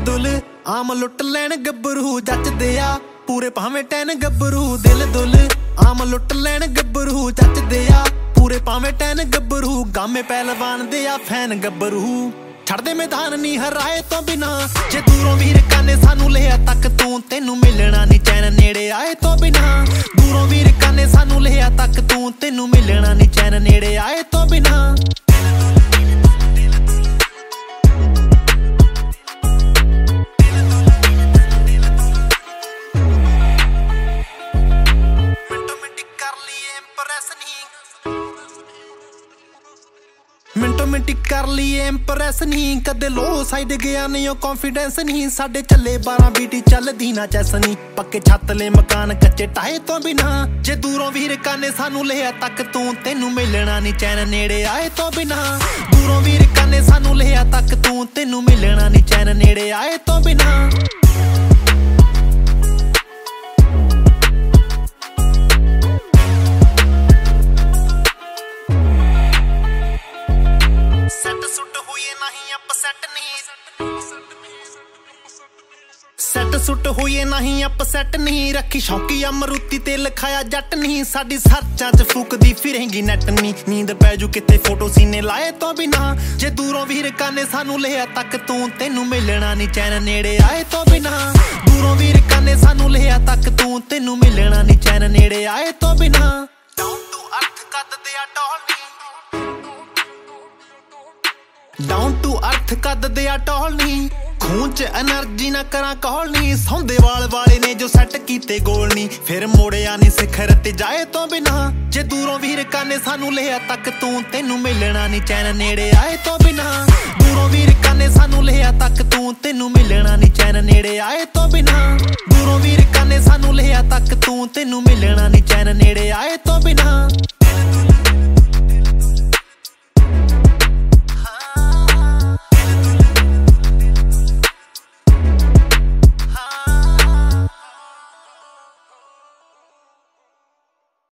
दुल आम लुट लैन गब्बरू जचदे आ पूरे भावें टैन गब्बरू दिल दुल आम लुट लैन गब्बरू जचदे आ पूरे भावें टैन गब्बरू गामे पहलवान दे आ फैन गब्बरू छड़दे मैदान नी हराए तो बिना जे दूरों वीर काने सानू लिया तक तू तेनू मिलना नी चैन नेड़े आए तो बिना दूरों वीर काने सानू लिया तक तू तेनू मिलना नी चैन नेड़े आए तो बिना मिंटो मिंटी कर लिए इंप्रेस नहीं कदे लो साइड गया नहीं कॉन्फिडेंस नहीं साडे चले 12 बीटी चलदी ना चैस नहीं पक्के छतले मकान कच्चे टाए तो बिना जे दूरों वीर काने सानू लिया तक तू तेनू मिलना नी चैन नेड़े आए तो बिना दूरों वीर काने सानू लिया तक तू तेनू मिलना नी चैन नेड़े आए तो बिना सैट सुट होइए नहीं अपसैट नहीं रखी शौकी अमरूती ते लिखाया जट नहीं साडी सर्चां च फूकदी फिरेंगी नैट नहीं नींद पैजू किते फोटो सीने लाए तो बिना जे दूरों वीर काने सानू लिया तक तू तेनू मिलना नी चैन नेड़े आए तो बिना दूरों वीर काने सानू लिया तक तू तेनू मिलना नी चैन नेड़े आए तो बिना डाउन टू अर्थ कद दे आ डाउन टू अर्थ कद दे आ टॉल नहीं खून च एनर्जी ना करा कॉल नहीं सौंदे वाले ने जो सैट कीते गोल नहीं फिर मोड़िया नहीं सिखर ते जाए तो बिना जे दूरों वीर काने सानू लिया तक तू तेनू मिलना नी चैन नेड़े आए तो बिना दूरों वीर काने सानू लिया तक तू तेनू मिलना नी चैन नेड़े आए तो बिना दूरों वीर काने सानू लिया तक तू तेनू मिलना नी चैन नेड़े आए तो बिना।